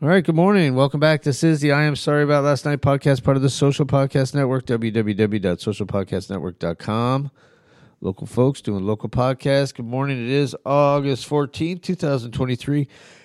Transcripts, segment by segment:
All right, good morning. Welcome back. This is the I Am Sorry About Last Night podcast, part of the Social Podcast Network, www.socialpodcastnetwork.com. Local folks doing local podcasts. Good morning. It is August 14th, 2023.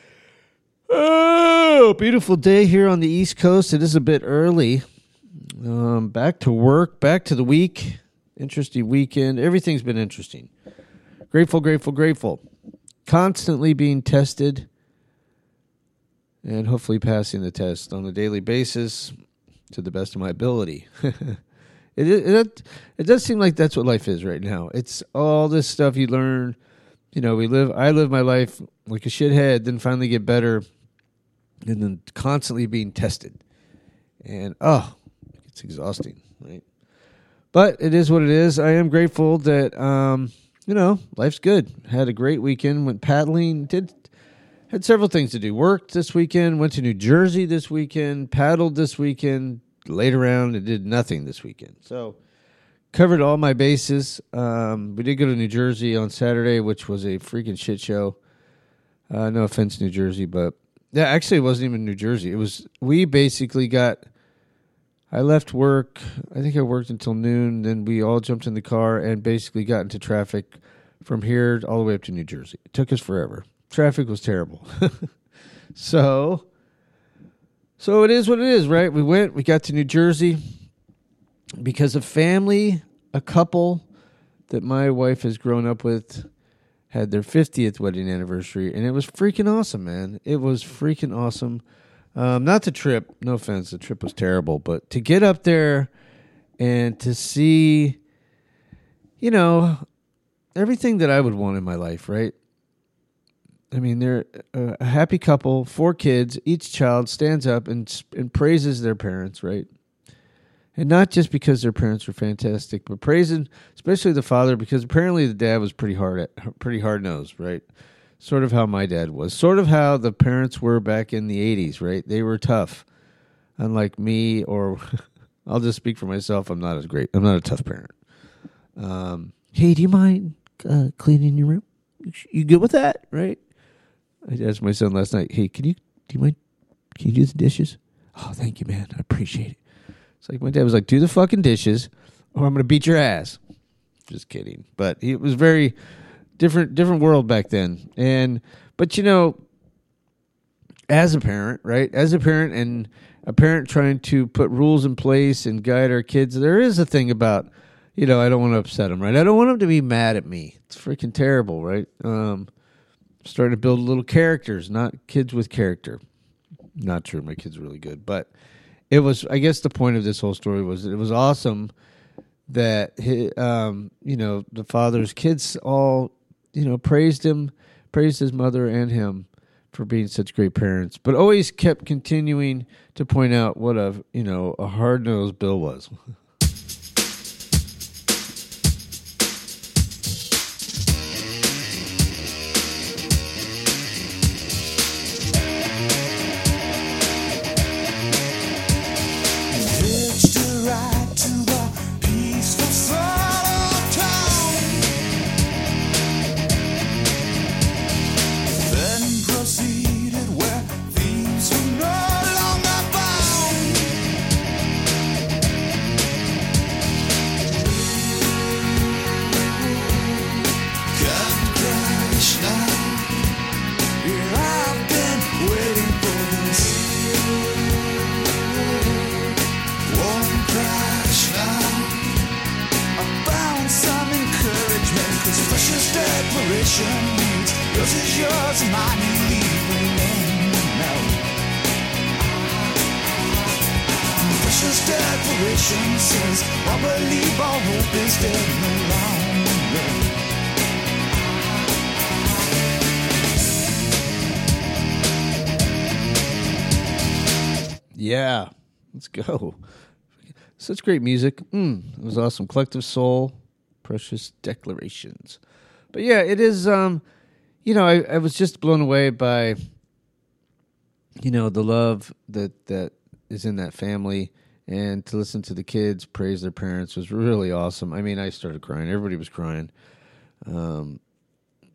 Oh, beautiful day here on the East Coast. It is a bit early. Back to work, back to the week. Interesting weekend. Everything's been interesting. Grateful. Constantly being tested and hopefully passing the test on a daily basis to the best of my ability. It does seem like that's what life is right now. It's all this stuff you learn. You know, I live my life like a shithead, then finally get better, and then constantly being tested. And, it's exhausting, right? But it is what it is. I am grateful that, life's good. Had a great weekend, went paddling, had several things to do. Worked this weekend, went to New Jersey this weekend, paddled this weekend, laid around and did nothing this weekend. So covered all my bases. We did go to New Jersey on Saturday, which was a freaking shit show. No offense, New Jersey, but yeah, actually it wasn't even New Jersey. I left work. I think I worked until noon. Then we all jumped in the car and basically got into traffic from here all the way up to New Jersey. It took us forever. Traffic was terrible. So it is what it is, right? We got to New Jersey because a couple that my wife has grown up with had their 50th wedding anniversary, and it was freaking awesome, man. It was freaking awesome. Not the trip, no offense, the trip was terrible, but to get up there and to see, everything that I would want in my life, right? I mean, they're a happy couple, 4 kids. Each child stands up and praises their parents, right? And not just because their parents were fantastic, but praising especially the father, because apparently the dad was pretty hard-nosed, right? Sort of how my dad was. Sort of how the parents were back in the 80s, right? They were tough. Unlike me, or I'll just speak for myself, I'm not a tough parent. Hey, do you mind cleaning your room? You good with that, right? I asked my son last night, hey, do you mind? Can you do the dishes? Oh, thank you, man. I appreciate it. It's like my dad was like, do the fucking dishes or I'm going to beat your ass. Just kidding. But it was very different world back then. But as a parent, right? As a parent and a parent trying to put rules in place and guide our kids, there is a thing about, I don't want to upset them, right? I don't want them to be mad at me. It's freaking terrible, right? Starting to build little characters, not kids with character. Not true. My kid's really good. But it was, I guess the point of this whole story was that it was awesome that, the father's kids all, praised him, praised his mother and him for being such great parents, but always kept continuing to point out what a hard-nosed Bill was. Yeah, let's go. Such great music. It was awesome. Collective Soul, Precious Declarations. But yeah, it is, I was just blown away by, the love that is in that family. And to listen to the kids praise their parents was really awesome. I mean, I started crying. Everybody was crying.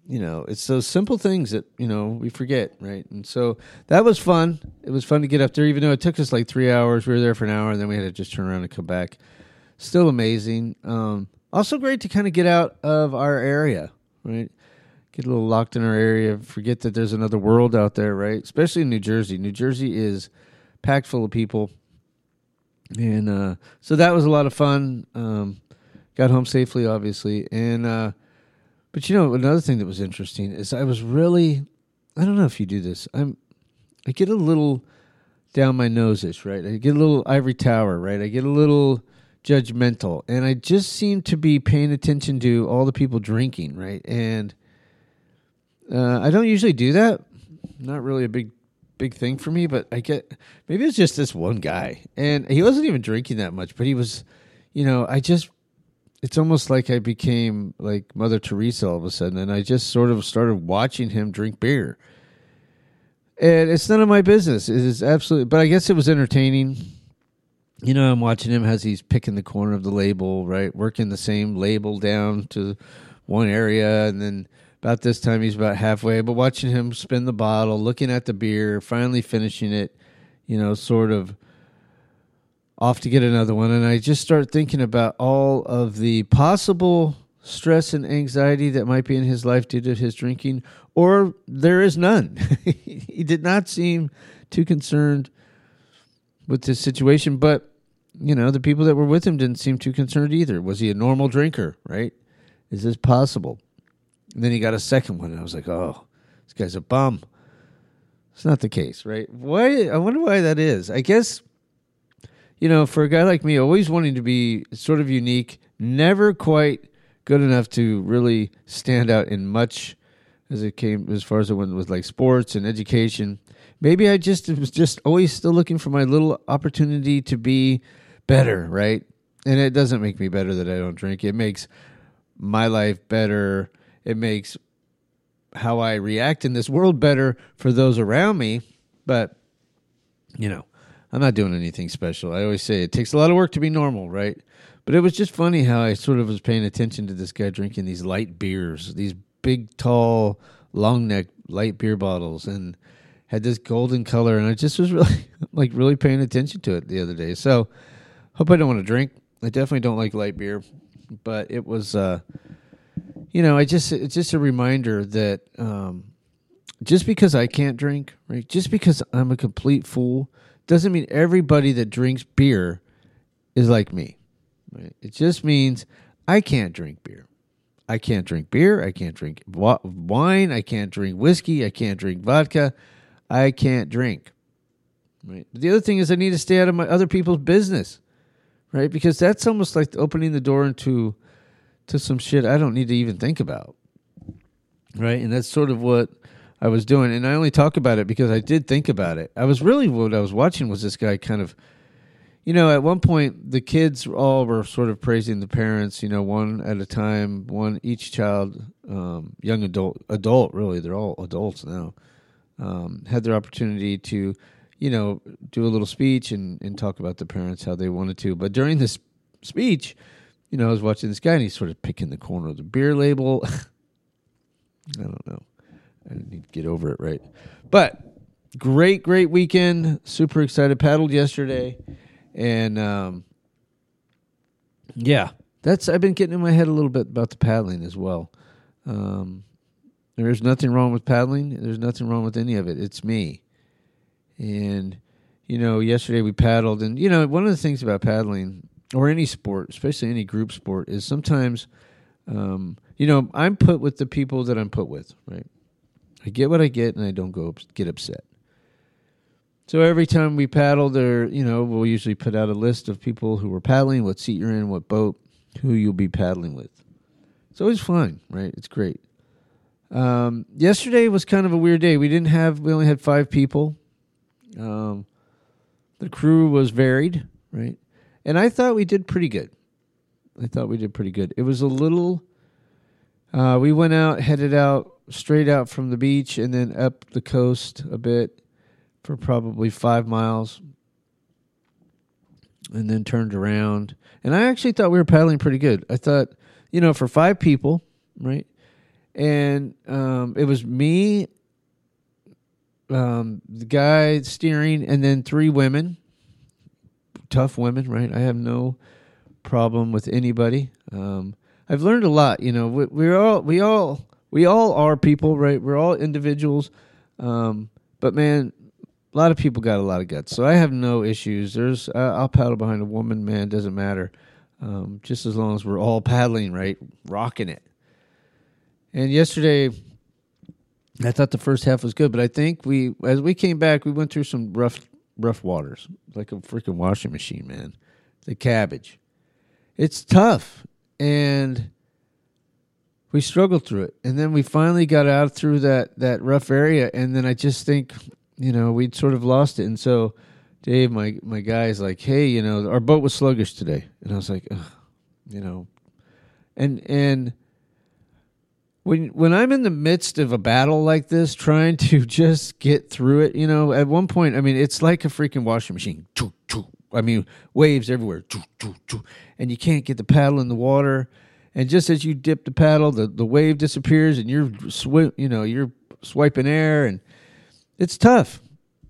it's those simple things that, we forget, right? And so that was fun. It was fun to get up there, even though it took us like 3 hours. We were there for an hour, and then we had to just turn around and come back. Still amazing. Also great to kind of get out of our area, right? Get a little locked in our area, forget that there's another world out there, right? Especially in New Jersey. New Jersey is packed full of people. And so that was a lot of fun. Got home safely, obviously. And but another thing that was interesting is I was really, I don't know if you do this. I get a little down my nose-ish, right? I get a little ivory tower, right? I get a little judgmental. And I just seem to be paying attention to all the people drinking, right? And I don't usually do that. Not really a big thing for me, but maybe it's just this one guy. And he wasn't even drinking that much, but he was, it's almost like I became like Mother Teresa all of a sudden, and I just sort of started watching him drink beer. And it's none of my business. It is absolutely, but I guess it was entertaining. I'm watching him as he's picking the corner of the label, right? Working the same label down to one area, and then about this time, he's about halfway, but watching him spin the bottle, looking at the beer, finally finishing it, sort of off to get another one. And I just start thinking about all of the possible stress and anxiety that might be in his life due to his drinking, or there is none. He did not seem too concerned with this situation, but, the people that were with him didn't seem too concerned either. Was he a normal drinker, right? Is this possible? And then he got a second one, and I was like, oh, this guy's a bum. It's not the case, right? Why? I wonder why that is. I guess, for a guy like me, always wanting to be sort of unique, never quite good enough to really stand out in much as far as it went with like sports and education. Maybe I was just always still looking for my little opportunity to be better, right? And it doesn't make me better that I don't drink. It makes my life better. It makes how I react in this world better for those around me. But, I'm not doing anything special. I always say it takes a lot of work to be normal, right? But it was just funny how I sort of was paying attention to this guy drinking these light beers, these big, tall, long neck light beer bottles, and had this golden color. And I just was really, really paying attention to it the other day. So, hope I don't want to drink. I definitely don't like light beer. But it was... it's just a reminder that just because I can't drink, right? Just because I'm a complete fool doesn't mean everybody that drinks beer is like me, right? It just means I can't drink beer. I can't drink beer. I can't drink wine. I can't drink whiskey. I can't drink vodka. I can't drink, right? The other thing is I need to stay out of other people's business, right? Because that's almost like opening the door to some shit I don't need to even think about, right? And that's sort of what I was doing. And I only talk about it because I did think about it. What I was watching was this guy kind of, at one point the kids all were sort of praising the parents, one at a time, each child, young adult, really, they're all adults now, had their opportunity to, do a little speech and talk about the parents, how they wanted to. But during this speech, I was watching this guy, and he's sort of picking the corner of the beer label. I don't know. I need to get over it, right? But great weekend. Super excited. Paddled yesterday. And, I've been getting in my head a little bit about the paddling as well. There's nothing wrong with paddling. There's nothing wrong with any of it. It's me. And, yesterday we paddled. And, one of the things about paddling, or any sport, especially any group sport, is sometimes, I'm put with the people that I'm put with, right? I get what I get, and I don't get upset. So every time we paddle, we'll usually put out a list of people who are paddling, what seat you're in, what boat, who you'll be paddling with. It's always fun, right? It's great. Yesterday was kind of a weird day. We only had 5 people. The crew was varied, right? And I thought we did pretty good. It was a little, we went out, headed out, straight out from the beach, and then up the coast a bit for probably 5 miles, and then turned around. And I actually thought we were paddling pretty good. I thought, for 5 people, right? And it was me, the guy steering, and then 3 women. Tough women, right? I have no problem with anybody. I've learned a lot. You know, we all are people, right? We're all individuals. But man, a lot of people got a lot of guts, so I have no issues. I'll paddle behind a woman, man. Doesn't matter, just as long as we're all paddling, right, rocking it. And yesterday, I thought the first half was good, but I think as we came back, we went through some rough waters, like a freaking washing machine, man. The cabbage, it's tough, and we struggled through it, and then we finally got out through that rough area, and then I just think, you know, we'd sort of lost it. And so Dave, my guy, is like, hey, you know, our boat was sluggish today. And I was like, ugh, you know, and when I'm in the midst of a battle like this, trying to just get through it, you know, at one point, I mean, it's like a freaking washing machine. I mean, waves everywhere. And you can't get the paddle in the water. And just as you dip the paddle, the wave disappears, and you're swiping air, and it's tough.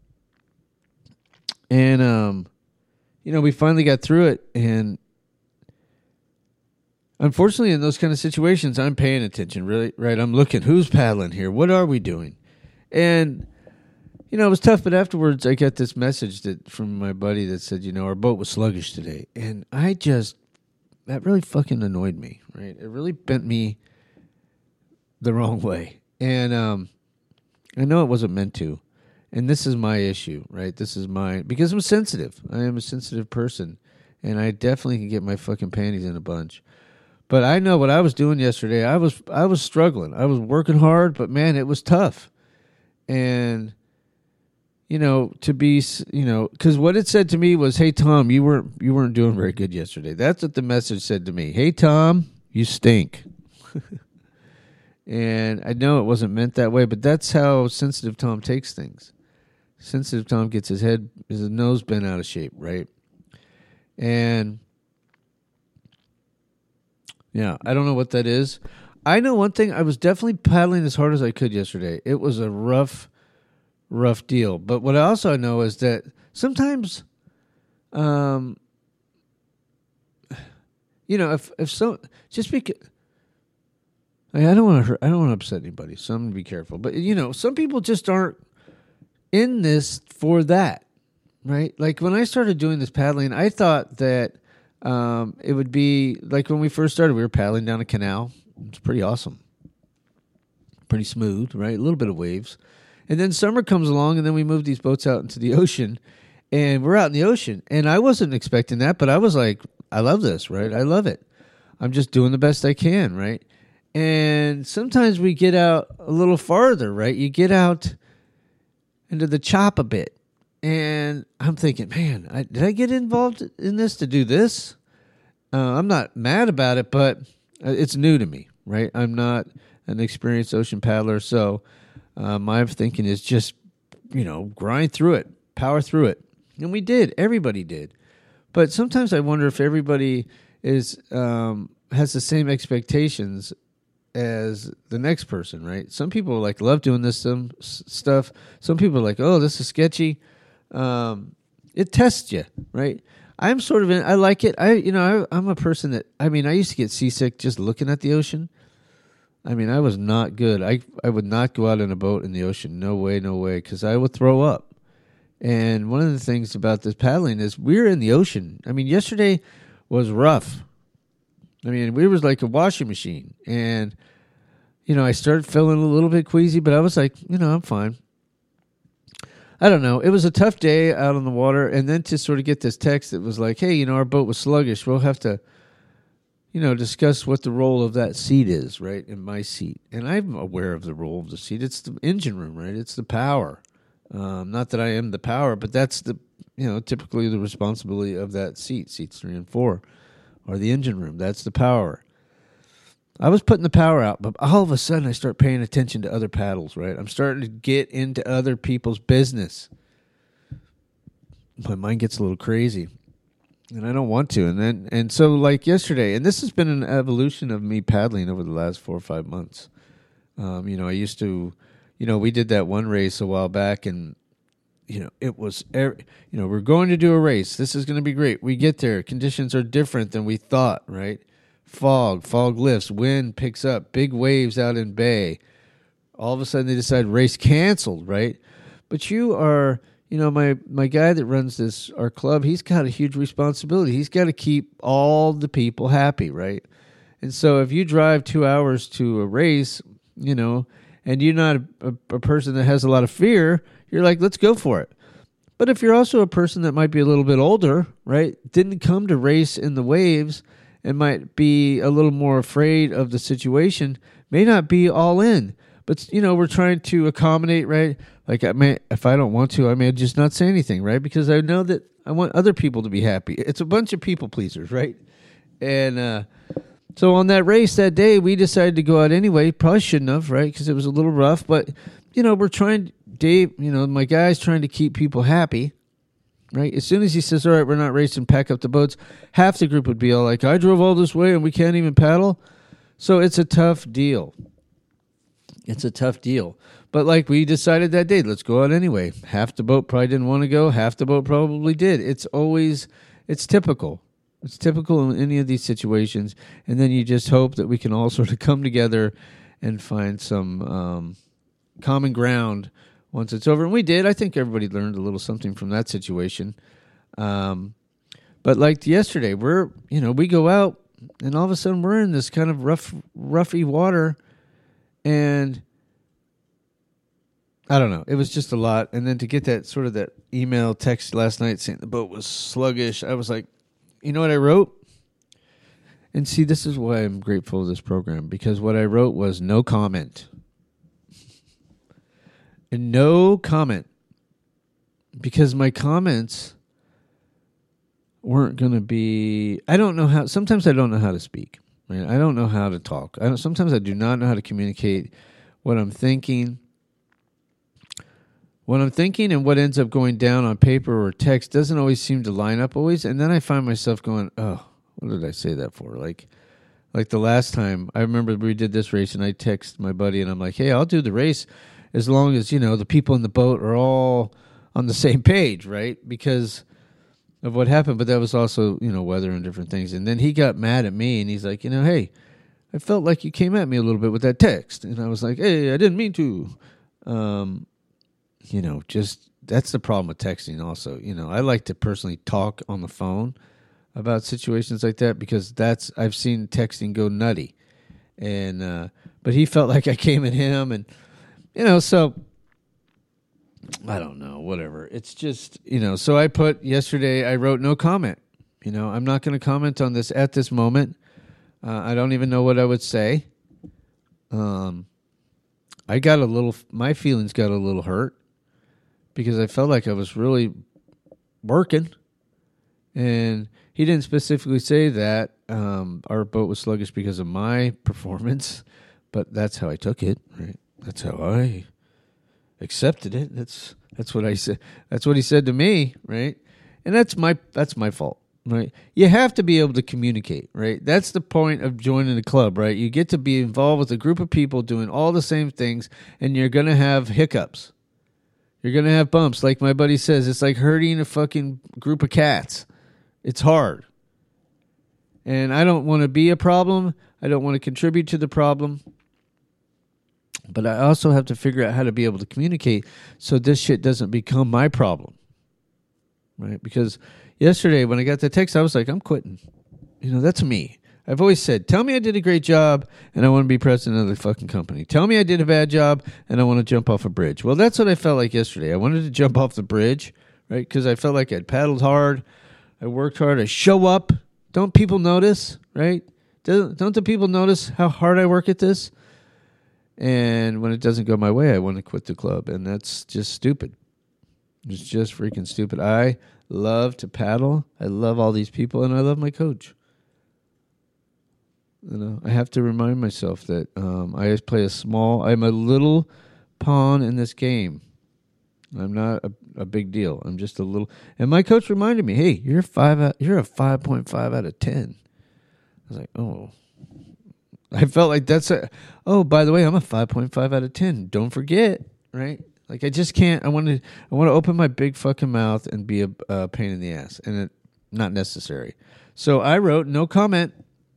And you know, we finally got through it, and unfortunately, in those kind of situations, I'm paying attention, really, right? I'm looking, who's paddling here? What are we doing? And you know, it was tough, but afterwards, I got this message from my buddy that said, you know, our boat was sluggish today, and that really fucking annoyed me, right? It really bent me the wrong way. And I know it wasn't meant to. And this is my issue, right? Because I'm sensitive. I am a sensitive person. And I definitely can get my fucking panties in a bunch. But I know what I was doing yesterday. I was struggling. I was working hard, but man, it was tough. And you know, because what it said to me was, hey, Tom, you weren't doing very good yesterday. That's what the message said to me. Hey, Tom, you stink. And I know it wasn't meant that way, but that's how sensitive Tom takes things. Sensitive Tom gets his nose bent out of shape, right? And yeah, I don't know what that is. I know one thing. I was definitely paddling as hard as I could yesterday. It was a rough deal. But what I also know is that sometimes, you know, if so, just because I don't want to upset anybody, so I'm gonna be careful. But you know, some people just aren't in this for that, right? Like when I started doing this paddling, I thought that it would be like when we first started. We were paddling down a canal. It's pretty awesome, pretty smooth, right? A little bit of waves. And then summer comes along, and then we move these boats out into the ocean, and we're out in the ocean. And I wasn't expecting that, but I was like, I love this, right? I love it. I'm just doing the best I can, right? And sometimes we get out a little farther, right? You get out into the chop a bit. And I'm thinking, man, did I get involved in this to do this? I'm not mad about it, but it's new to me, right? I'm not an experienced ocean paddler, so my thinking is just, you know, grind through it, power through it. And we did. Everybody did. But sometimes I wonder if everybody has the same expectations as the next person, right? Some people love doing this stuff. Some people are like, oh, this is sketchy. It tests you, right? I'm sort of I like it. I'm a person that, I used to get seasick just looking at the ocean. I was not good. I would not go out in a boat in the ocean. No way, because I would throw up. And one of the things about this paddling is we're in the ocean. Yesterday was rough. We was like a washing machine. And, I started feeling a little bit queasy, but I was like, I'm fine. I don't know. It was a tough day out on the water. And then to sort of get this text that was like, hey, our boat was sluggish. We'll have to, discuss what the role of that seat is, right, in my seat. And I'm aware of the role of the seat. It's the engine room, right? It's the power. Not that I am the power, but that's typically the responsibility of that seat. Seats 3 and 4 are the engine room. That's the power. I was putting the power out, but all of a sudden I start paying attention to other paddles, right? I'm starting to get into other people's business. My mind gets a little crazy, and I don't want to. And so like yesterday, and this has been an evolution of me paddling over the last 4 or 5 months. I used to, we did that one race a while back, and it was, we're going to do a race. This is going to be great. We get there. Conditions are different than we thought, right? Fog lifts, wind picks up, big waves out in bay. All of a sudden they decide race canceled, right? But you are, my guy that runs our club, he's got a huge responsibility. He's got to keep all the people happy, right? And so if you drive 2 hours to a race, and you're not a person that has a lot of fear, you're like, let's go for it. But if you're also a person that might be a little bit older, right, didn't come to race in the waves and might be a little more afraid of the situation, may not be all in. But, we're trying to accommodate, right? Like, if I don't want to, I may just not say anything, right? Because I know that I want other people to be happy. It's a bunch of people pleasers, right? And so on that race that day, we decided to go out anyway. Probably shouldn't have, right? Because it was a little rough. But, we're trying, Dave, my guy's trying to keep people happy, right? As soon as he says, all right, we're not racing, pack up the boats, half the group would be all like, I drove all this way and we can't even paddle. So it's a tough deal. But like we decided that day, let's go out anyway. Half the boat probably didn't want to go. Half the boat probably did. It's typical. It's typical in any of these situations. And then you just hope that we can all sort of come together and find some common ground once it's over. And we did. I think everybody learned a little something from that situation. But like yesterday, we go out and all of a sudden we're in this kind of roughy water. And I don't know. It was just a lot. And then to get that email text last night saying the boat was sluggish, I was like, you know what I wrote? And see, this is why I'm grateful for this program, because what I wrote was no comment. And no comment. Because my comments weren't going to be, sometimes I don't know how to speak. Right? I don't know how to talk. Sometimes I do not know how to communicate what I'm thinking. What I'm thinking and what ends up going down on paper or text doesn't always seem to line up always. And then I find myself going, oh, what did I say that for? Like the last time, I remember we did this race and I text my buddy and I'm like, hey, I'll do the race as long as, the people in the boat are all on the same page, right? Because of what happened. But that was also, weather and different things. And then he got mad at me and he's like, hey, I felt like you came at me a little bit with that text. And I was like, hey, I didn't mean to. Just that's the problem with texting also. I like to personally talk on the phone about situations like that because I've seen texting go nutty. And but he felt like I came at him and so I don't know, whatever. It's just, so I wrote no comment. I'm not going to comment on this at this moment. I don't even know what I would say. My feelings got a little hurt because I felt like I was really working. And he didn't specifically say that our boat was sluggish because of my performance, but that's how I took it, right? That's how I accepted it. That's what I said. That's what he said to me, right? And that's my fault, right? You have to be able to communicate, right? That's the point of joining the club, right? You get to be involved with a group of people doing all the same things, and you're going to have hiccups. You're going to have bumps. Like my buddy says, it's like herding a fucking group of cats. It's hard. And I don't want to be a problem. I don't want to contribute to the problem. But I also have to figure out how to be able to communicate so this shit doesn't become my problem. Right? Because yesterday when I got the text, I was like, I'm quitting. That's me. I've always said, tell me I did a great job and I want to be president of the fucking company. Tell me I did a bad job and I want to jump off a bridge. Well, that's what I felt like yesterday. I wanted to jump off the bridge, right? Because I felt like I'd paddled hard. I worked hard. I show up. Don't people notice, right? Don't the people notice how hard I work at this? And when it doesn't go my way, I want to quit the club. And that's just stupid. It's just freaking stupid. I love to paddle. I love all these people. And I love my coach. I have to remind myself that I'm a little pawn in this game. I'm not a big deal. I'm just a little. And my coach reminded me, hey, you're a 5.5 out of 10. I was like, oh. I felt like oh, by the way, I'm a 5.5 out of 10. Don't forget, right? Like I just can't. I want to open my big fucking mouth and be a pain in the ass, and it not necessary. So I wrote no comment,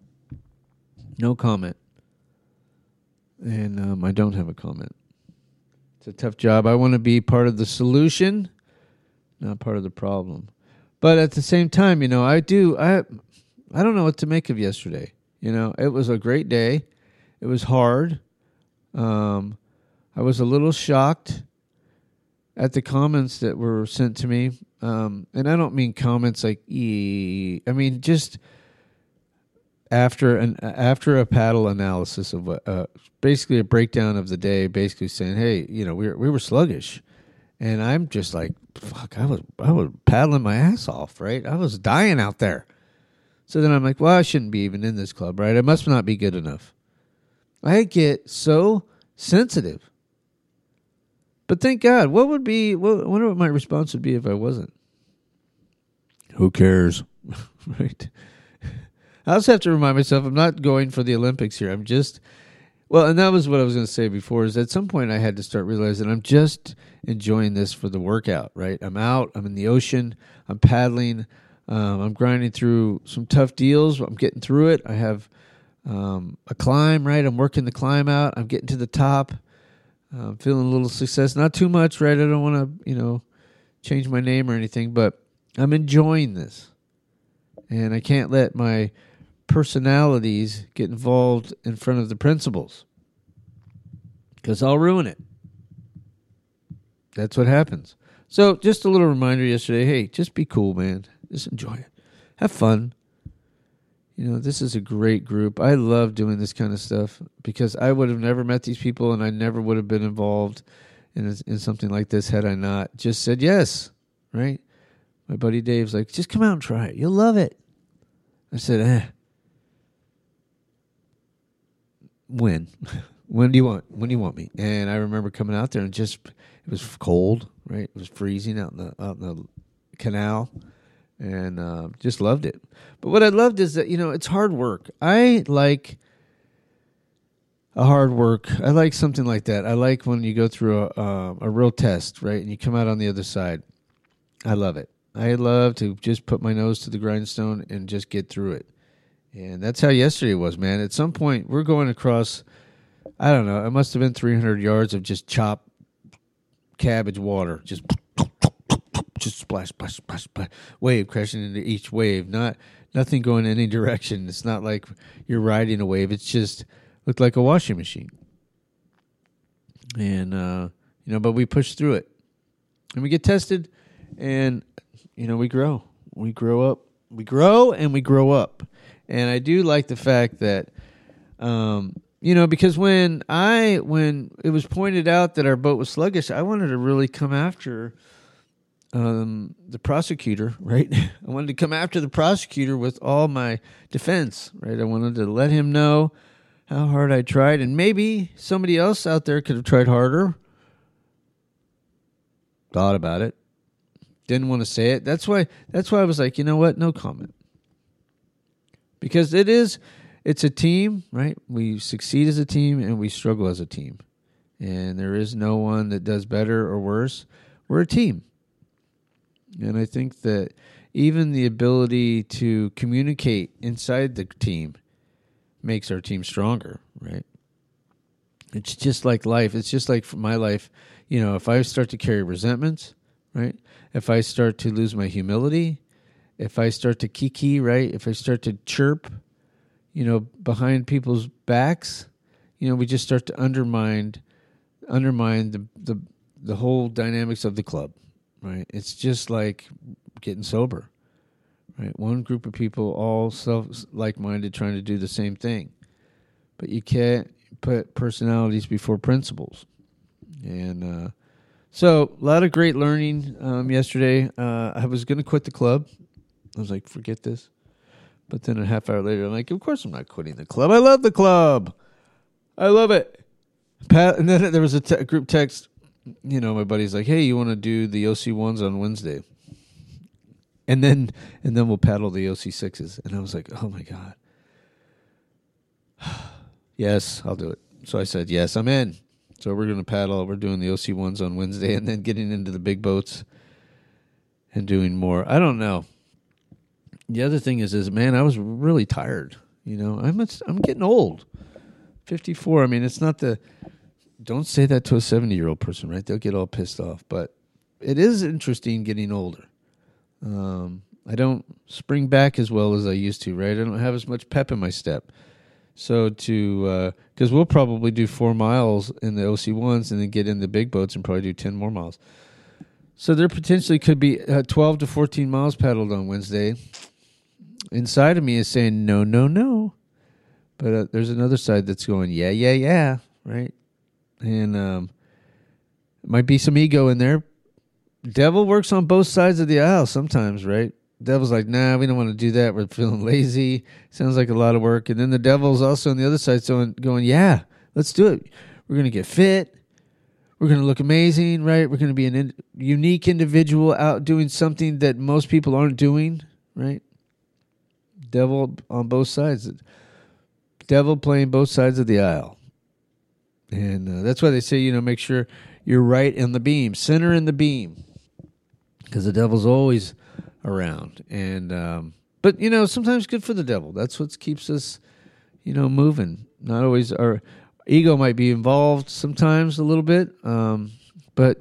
and I don't have a comment. It's a tough job. I want to be part of the solution, not part of the problem. But at the same time, I don't know what to make of yesterday. It was a great day. It was hard. I was a little shocked at the comments that were sent to me. And I don't mean comments like, I mean, just after a paddle analysis of basically a breakdown of the day, basically saying, hey, we were sluggish. And I'm just like, fuck, I was paddling my ass off, right? I was dying out there. So then I'm like, well, I shouldn't be even in this club, right? I must not be good enough. I get so sensitive. But thank God, I wonder what my response would be if I wasn't. Who cares? Right? I also have to remind myself I'm not going for the Olympics here. I'm just, and that was what I was going to say before, is at some point I had to start realizing I'm just enjoying this for the workout, right? I'm out, I'm in the ocean, I'm paddling, I'm grinding through some tough deals. I'm getting through it. I have a climb, right? I'm working the climb out. I'm getting to the top. I'm feeling a little success. Not too much, right? I don't want to, change my name or anything, but I'm enjoying this. And I can't let my personalities get involved in front of the principles, because I'll ruin it. That's what happens. So just a little reminder yesterday, hey, just be cool, man. Just enjoy it. Have fun. This is a great group. I love doing this kind of stuff because I would have never met these people, and I never would have been involved in something like this had I not just said yes, right? My buddy Dave's like, just come out and try it. You'll love it. I said, when? When do you want me? And I remember coming out there and it was cold, right? It was freezing out in the canal. And just loved it. But what I loved is that, it's hard work. I like a hard work. I like something like that. I like when you go through a real test, right? And you come out on the other side. I love it. I love to just put my nose to the grindstone and just get through it. And that's how yesterday was, man. At some point, we're going across, I don't know, it must have been 300 yards of just chopped cabbage water. Just splash, splash, splash, splash, wave crashing into each wave. Nothing going in any direction. It's not like you're riding a wave. It's just looked like a washing machine. And but we push through it, and we get tested, and we grow. We grow up. We grow, and we grow up. And I do like the fact that because when it was pointed out that our boat was sluggish, I wanted to really come after the prosecutor, right? I wanted to come after the prosecutor with all my defense, right? I wanted to let him know how hard I tried, and maybe somebody else out there could have tried harder. Thought about it. Didn't want to say it. That's why I was like, you know what? No comment. Because it's a team, right? We succeed as a team and we struggle as a team. And there is no one that does better or worse. We're a team. And I think that even the ability to communicate inside the team makes our team stronger, right? It's just like life. It's just like for my life, if I start to carry resentments, right? If I start to lose my humility, if I start to kiki, right? If I start to chirp, behind people's backs, we just start to undermine the whole dynamics of the club. Right, it's just like getting sober, right? One group of people, all like-minded, trying to do the same thing, but you can't put personalities before principles. And so, a lot of great learning yesterday. I was going to quit the club. I was like, forget this. But then a half hour later, I'm like, of course I'm not quitting the club. I love the club. I love it. And then there was a group text. My buddy's like, hey, you want to do the OC ones on Wednesday? And then we'll paddle the OC sixes. And I was like, oh my God. Yes, I'll do it. So I said, yes, I'm in. So we're going to paddle. We're doing the OC ones on Wednesday and then getting into the big boats and doing more. I don't know. The other thing is man, I was really tired. I'm getting old. 54. I mean, it's not don't say that to a 70-year-old person, right? They'll get all pissed off. But it is interesting getting older. I don't spring back as well as I used to, right? I don't have as much pep in my step. So because we'll probably do 4 miles in the OC ones and then get in the big boats and probably do 10 more miles. So there potentially could be 12 to 14 miles paddled on Wednesday. Inside of me is saying no, no, no. But there's another side that's going, yeah, yeah, yeah, right? And might be some ego in there. Devil works on both sides of the aisle sometimes, right? Devil's like, nah, we don't want to do that. We're feeling lazy. Sounds like a lot of work. And then the devil's also on the other side going, yeah, let's do it. We're going to get fit. We're going to look amazing, right? We're going to be a unique individual out doing something that most people aren't doing, right? Devil on both sides. Devil playing both sides of the aisle. And that's why they say, make sure you're right in the beam, center in the beam. Because the devil's always around. And but sometimes good for the devil. That's what keeps us moving. Not always. Our ego might be involved sometimes a little bit, but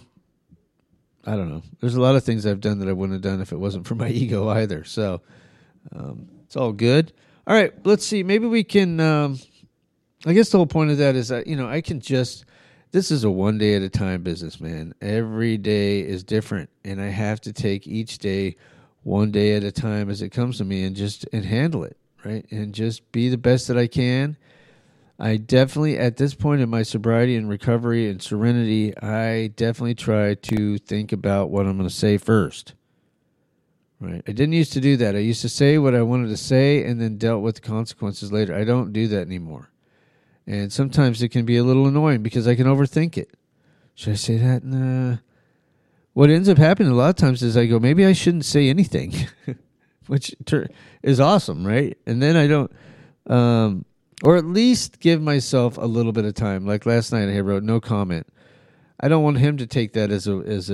I don't know. There's a lot of things I've done that I wouldn't have done if it wasn't for my ego either. So it's all good. All right, let's see. Maybe we can I guess the whole point of that is that I can just, this is a one day at a time business, man. Every day is different, and I have to take each day one day at a time as it comes to me and handle it, right? And just be the best that I can. I definitely, at this point in my sobriety and recovery and serenity, I definitely try to think about what I'm going to say first, right? I didn't used to do that. I used to say what I wanted to say and then dealt with the consequences later. I don't do that anymore. And sometimes it can be a little annoying because I can overthink it. Should I say that? Nah. What ends up happening a lot of times is I go, maybe I shouldn't say anything, which is awesome, right? And then I don't, or at least give myself a little bit of time. Like last night, I wrote no comment. I don't want him to take that as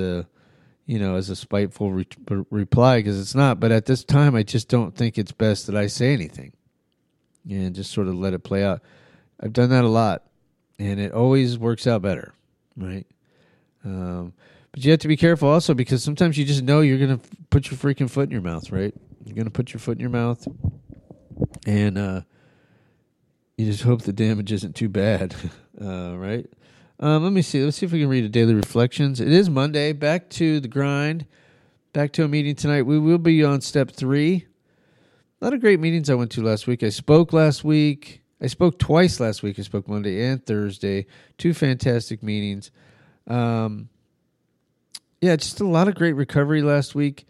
a spiteful reply, because it's not. But at this time, I just don't think it's best that I say anything, and just sort of let it play out. I've done that a lot, and it always works out better, right? But you have to be careful also, because sometimes you just know you're going to put your freaking foot in your mouth, right? You're going to put your foot in your mouth, and you just hope the damage isn't too bad, right? Let me see. Let's see if we can read a daily reflections. It is Monday. Back to the grind. Back to a meeting tonight. We will be on step 3. A lot of great meetings I went to last week. I spoke last week. I spoke twice last week. I spoke Monday and Thursday. 2 fantastic meetings. Yeah, just a lot of great recovery last week.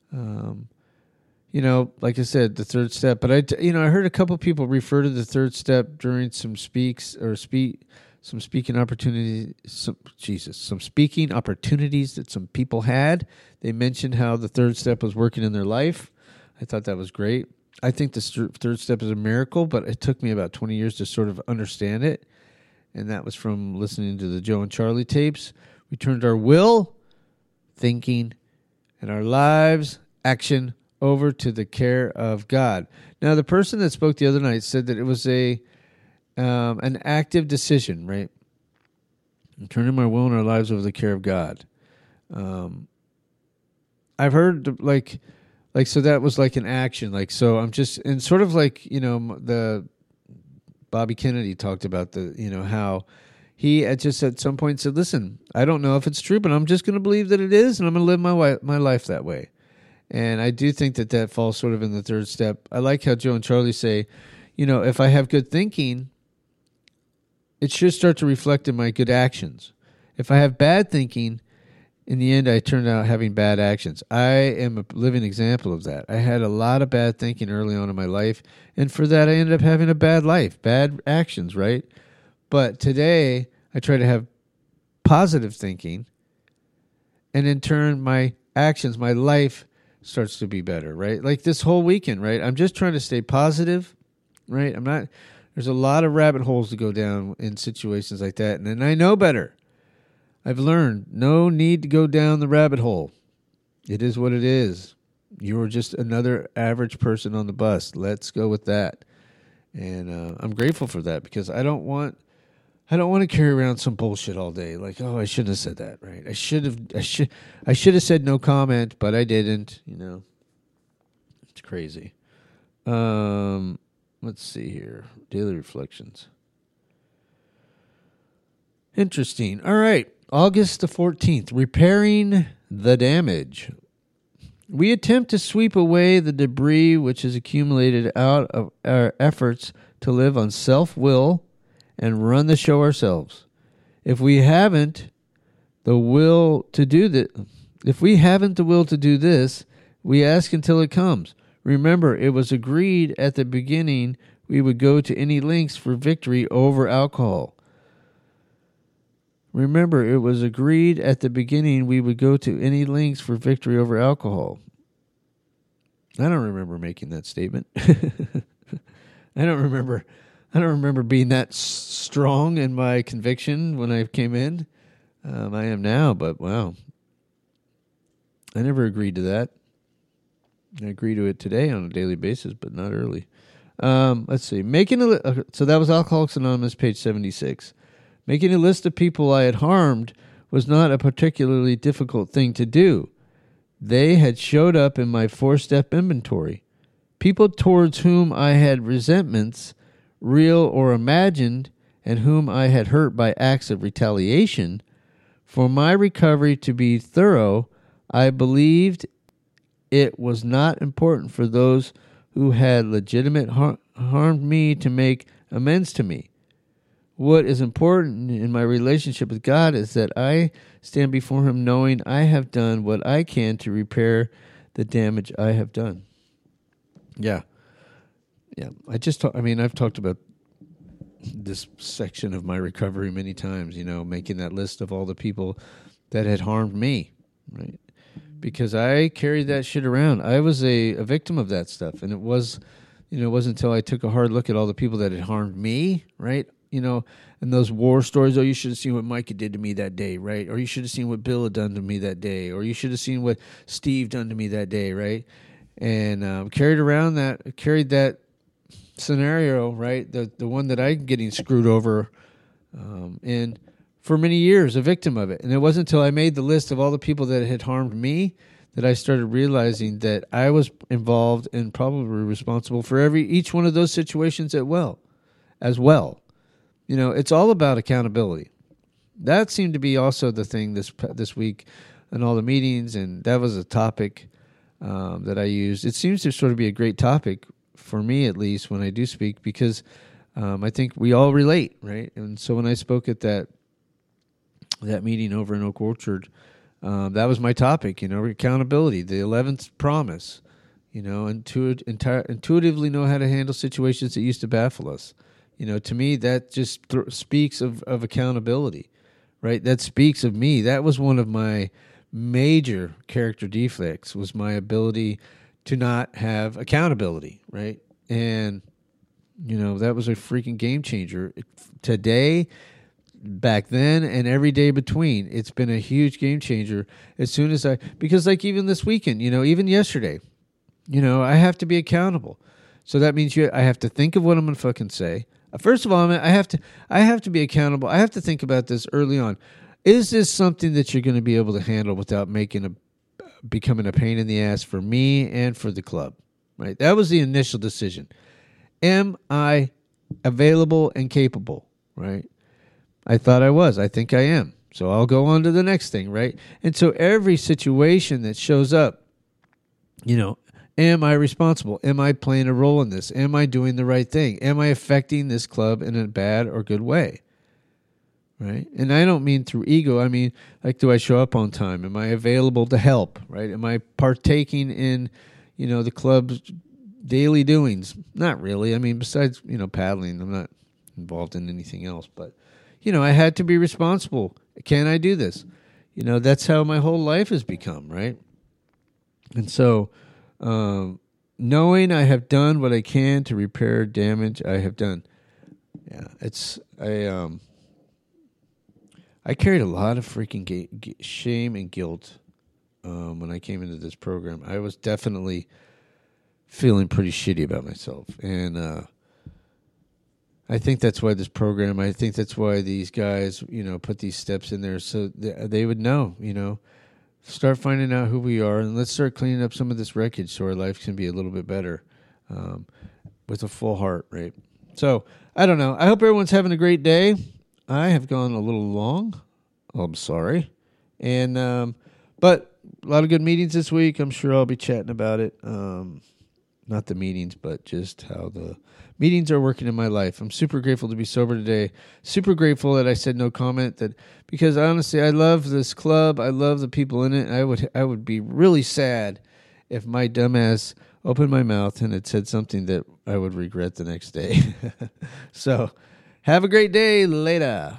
Like I said, the third step. But I heard a couple people refer to the third step during some some speaking opportunities. Some speaking opportunities that some people had. They mentioned how the third step was working in their life. I thought that was great. I think the third step is a miracle, but it took me about 20 years to sort of understand it. And that was from listening to the Joe and Charlie tapes. We turned our will, thinking, and our lives, action, over to the care of God. Now, the person that spoke the other night said that it was an active decision, right? I'm turning my will and our lives over to the care of God. I've heard so that was like an action. Like, so I'm just, and sort of like, the Bobby Kennedy talked about how he had just at some point said, listen, I don't know if it's true, but I'm just going to believe that it is, and I'm going to live my life that way. And I do think that falls sort of in the third step. I like how Joe and Charlie say, if I have good thinking, it should start to reflect in my good actions. If I have bad thinking, in the end, I turned out having bad actions. I am a living example of that. I had a lot of bad thinking early on in my life, and for that, I ended up having a bad life, bad actions, right? But today, I try to have positive thinking, and in turn, my actions, my life starts to be better, right? Like this whole weekend, right? I'm just trying to stay positive, right? I'm not There's a lot of rabbit holes to go down in situations like that. And I know better. I've learned no need to go down the rabbit hole. It is what it is. You're just another average person on the bus. Let's go with that. And I'm grateful for that because I don't want to carry around some bullshit all day. Like, oh, I shouldn't have said that, right? I should have said no comment, but I didn't. It's crazy. Let's see here. Daily reflections. Interesting. All right. August the 14th. Repairing the damage. We attempt to sweep away the debris which is accumulated out of our efforts to live on self-will and run the show ourselves. If we haven't the will to do this, we ask until it comes. Remember, it was agreed at the beginning we would go to any lengths for victory over alcohol. I don't remember making that statement. I don't remember being that strong in my conviction when I came in. I am now, but wow. I never agreed to that. I agree to it today on a daily basis, but not early. Let's see. So that was Alcoholics Anonymous, page 76. Making a list of people I had harmed was not a particularly difficult thing to do. They had showed up in my 4-step inventory. People towards whom I had resentments, real or imagined, and whom I had hurt by acts of retaliation. For my recovery to be thorough, I believed it was not important for those who had legitimate harmed me to make amends to me. What is important in my relationship with God is that I stand before Him knowing I have done what I can to repair the damage I have done. Yeah. I've talked about this section of my recovery many times, making that list of all the people that had harmed me, right? Because I carried that shit around. I was a victim of that stuff. And it wasn't until I took a hard look at all the people that had harmed me, right? And those war stories, oh, you should have seen what Micah did to me that day, right? Or you should have seen what Bill had done to me that day. Or you should have seen what Steve done to me that day, right? And carried that scenario, right? The one that I'm getting screwed over, and for many years, a victim of it. And it wasn't until I made the list of all the people that had harmed me that I started realizing that I was involved and probably responsible for each one of those situations as well. It's all about accountability. That seemed to be also the thing this week in all the meetings, and that was a topic that I used. It seems to sort of be a great topic for me, at least, when I do speak, because I think we all relate, right? And so when I spoke at that meeting over in Oak Orchard, that was my topic, accountability, the 11th promise, intuitively know how to handle situations that used to baffle us. To me, that just speaks of accountability, right? That speaks of me. That was one of my major character defects, was my ability to not have accountability, right? And, that was a freaking game changer. Today, back then, and every day between, it's been a huge game changer because like even this weekend, even yesterday, I have to be accountable. So that means I have to think of what I'm going to fucking say. First of all, I have to be accountable. I have to think about this early on. Is this something that you're going to be able to handle without becoming a pain in the ass for me and for the club? Right? That was the initial decision. Am I available and capable? Right? I thought I was. I think I am. So I'll go on to the next thing, right? And so every situation that shows up, am I responsible? Am I playing a role in this? Am I doing the right thing? Am I affecting this club in a bad or good way? Right? And I don't mean through ego. I mean, like, do I show up on time? Am I available to help? Right? Am I partaking in, the club's daily doings? Not really. I mean, besides, paddling, I'm not involved in anything else. But, I had to be responsible. Can I do this? That's how my whole life has become, right? And so, knowing I have done what I can to repair damage I have done. I carried a lot of freaking shame and guilt when I came into this program. I was definitely feeling pretty shitty about myself, and I think that's why this program. I think that's why these guys, put these steps in there so they would know, start finding out who we are, and let's start cleaning up some of this wreckage so our life can be a little bit better with a full heart, right? So, I don't know. I hope everyone's having a great day. I have gone a little long. I'm sorry. And but a lot of good meetings this week. I'm sure I'll be chatting about it. Not the meetings, but just how the meetings are working in my life. I'm super grateful to be sober today. Super grateful that I said no comment, because honestly, I love this club. I love the people in it. I would be really sad if my dumbass opened my mouth and it said something that I would regret the next day. So, have a great day. Later.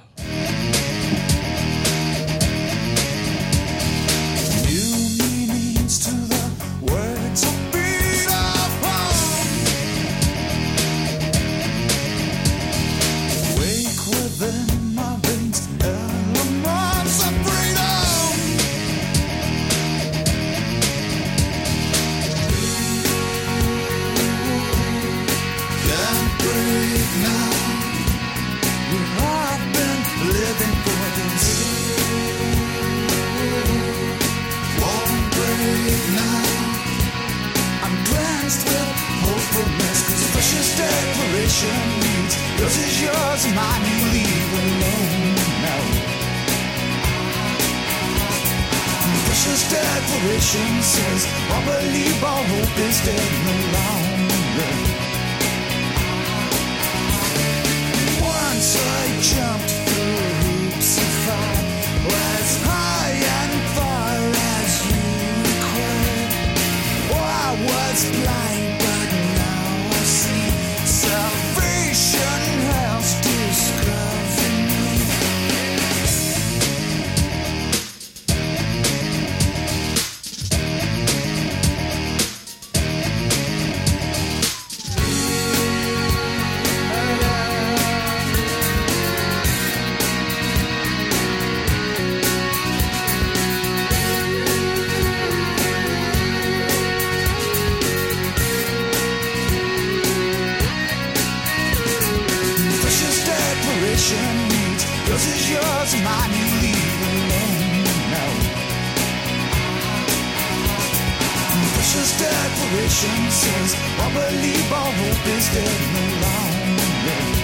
Yours is yours, mine you leave alone now. Precious declaration says, all believe, all hope is dead no longer. Once I jumped through hoops of fire, as high and far as you required. Oh, I was blind, but now I see salvation has discovered me. Yours is yours, mine you leave alone now. Precious declaration says, all believe, all hope is dead no longer.